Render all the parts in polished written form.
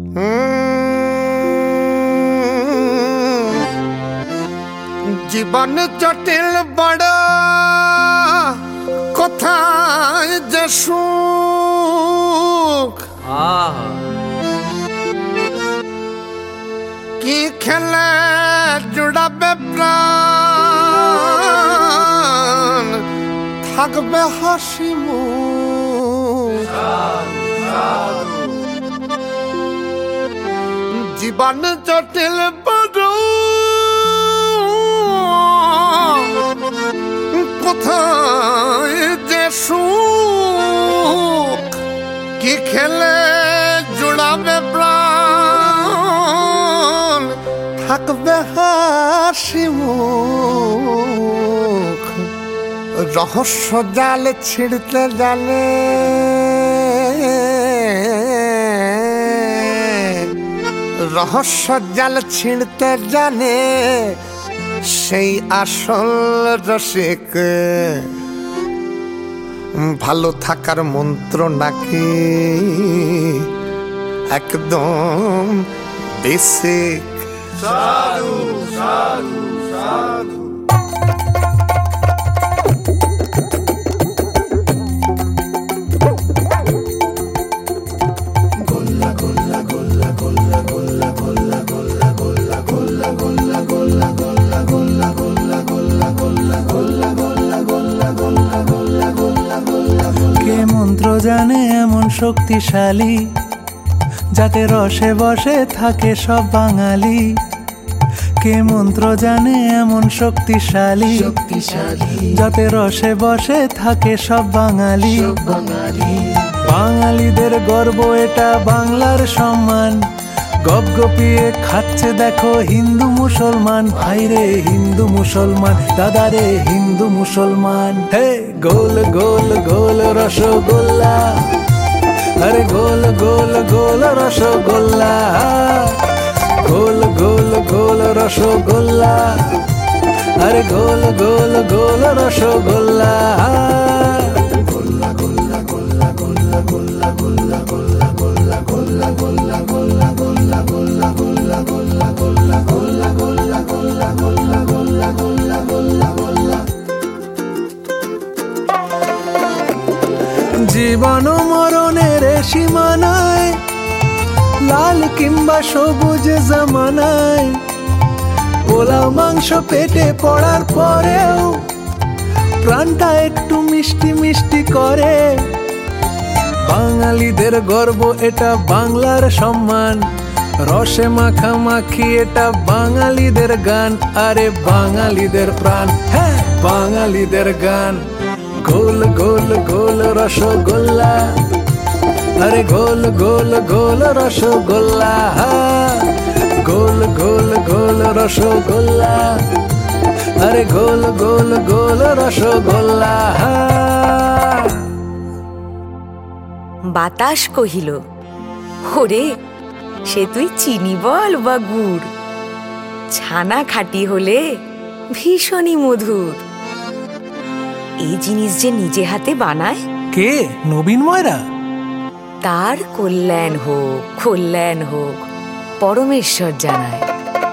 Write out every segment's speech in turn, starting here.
জীবন জটিল বড় কোথায় যে সুখ কি খেলে জুড়াবে প্রাণ থাকবে হাসি মুখ জীবন জটিল বড় কোথায় যে সুখ কি খেলে জুড়াবে প্রাণ থাকবে হাসি মুখ রহস্য জাল ছিঁড়তে জালে রহস্য জাল ছিঁড়তে জানে সেই আসল রসিক ভালো থাকার মন্ত্র নাকি একদম বেসিক সাধু সাধু সাধু কে মন্ত্র জানে এমন শক্তিশালী যাতে রসে বসে থাকে সব বাঙালি কে মন্ত্র জানে এমন শক্তিশালী যাতে রসে বসে থাকে সব বাঙালি বাঙালিদের গর্ব এটা বাংলার সম্মান গপগপিয়ে খাচ্ছে দেখো হিন্দু মুসলমান ভাইরে হিন্দু মুসলমান দাদারে হিন্দু মুসলমান হে গোল গোল গোল রসগোল্লা আরে গোল গোল গোল রসগোল্লা গোল গোল গোল রসগোল্লা আরে গোল গোল গোল রসগোল্লা জীবন মরণের সীমানায় লাল কিংবা সবুজ জামানায় পোলাও মাংস পেটে পড়ার পরেও প্রাণটা একটু মিষ্টি মিষ্টি করে বাঙালিদের গর্ব এটা বাংলার সম্মান রসে মাখামাখি এটা বাঙালিদের গান আরে বাঙালিদের প্রাণ হ্যাঁ বাঙালিদের গান গোল গোল গোল রসগোল্লা আরে গোল গোল গোল রসগোল্লা গোল গোল গোল রসগোল্লা আরে গোল গোল গোল রসগোল্লা বাতাস কহিল ওরে সে তুই চিনি বল বা গুড় ছানা খাঁটি হলে ভীষণই মধুর এই জিনিস যে নিজে হাতে বানায় কে নবীন ময়রা তার কল্যাণ হোক পরমেশ্বর জানায়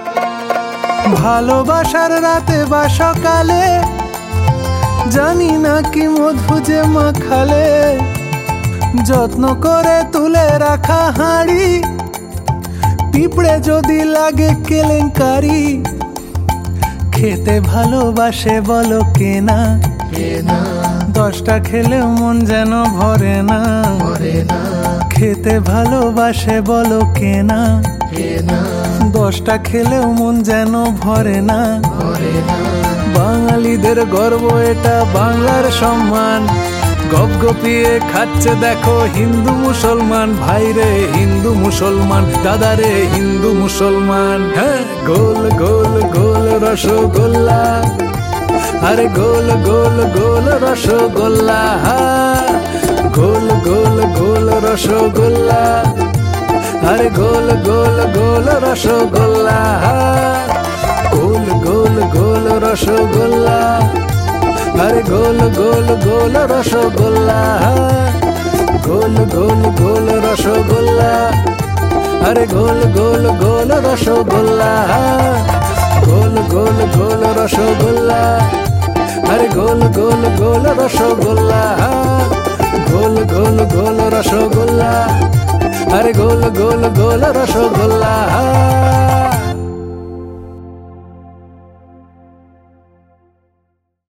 ভালোবাসার রাতে বা সকালে জানি না কি মধু যে মাখালে যত্ন করে তুলে রাখা হাঁড়ি পিঁপড়ে যদি লাগে কেলেঙ্কারি খেতে ভালোবাসে বলো কেনা 10টা খেলেও মন যেন ভরে না খেতে ভালোবাসে বলো কেনা 10টা খেলেও মন যেন ভরে না বাঙালিদের গর্ব এটা বাংলার সম্মান গপগপিয়ে খাচ্ছে দেখো হিন্দু মুসলমান ভাইরে হিন্দু মুসলমান দাদারে হিন্দু মুসলমান হ্যাঁ গোল গোল গোল রসগোল্লা আরে গোল গোল গোল রসগোল্লা গোল গোল গোল রসগোল্লা আরে গোল গোল গোল রসগোল্লা গোল গোল গোল রসগোল্লা আরে গোল গোল গোল রসগোল্লা গোল গোল গোল রসগোল্লা আরে গোল গোল গোল রসগোল্লা, গোল গোল গোল রসগোল্লা, আরে গোল গোল গোল রসগোল্লা, গোল গোল গোল রসগোল্লা, আরে গোল গোল গোল রসগোল্লা।